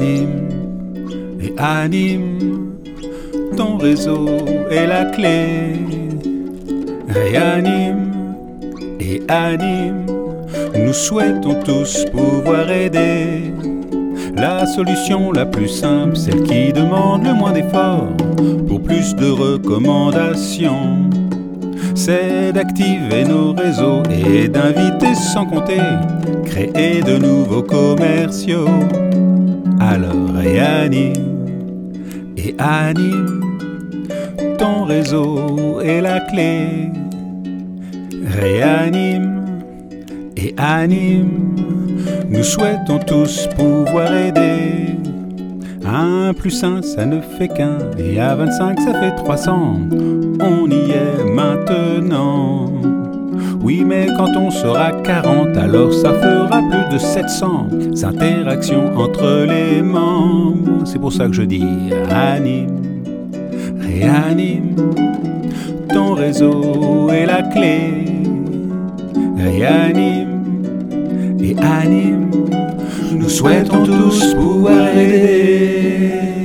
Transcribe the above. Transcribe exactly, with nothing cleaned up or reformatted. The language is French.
Réanime et anime, ton réseau est la clé. Réanime et anime, nous souhaitons tous pouvoir aider. La solution la plus simple, celle qui demande le moins d'efforts pour plus de recommandations, c'est d'activer nos réseaux et d'inviter sans compter, créer de nouveaux commerciaux. Alors réanime et anime, ton réseau est la clé. Réanime et anime, nous souhaitons tous pouvoir aider. Un plus un, ça ne fait qu'un, et à vingt-cinq, ça fait trois cents. On y est maintenant. Oui, mais quand on sera quarante, alors ça fera plus de sept cents interactions entre les membres. C'est pour ça que je dis anime, réanime, ton réseau est la clé. Réanime et anime, nous souhaitons tous pouvoir aider.